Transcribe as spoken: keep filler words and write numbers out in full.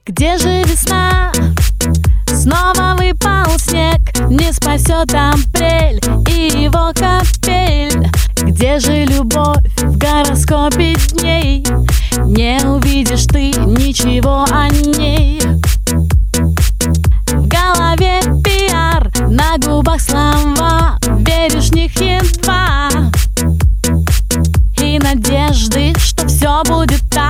Где же весна? Снова выпал снег, не спасет апрель и его капель. Где же любовь в гороскопе дней? Не увидишь ты ничего о ней. В голове пиар, на губах слова, веришь в них едва. И надежды, что все будет так.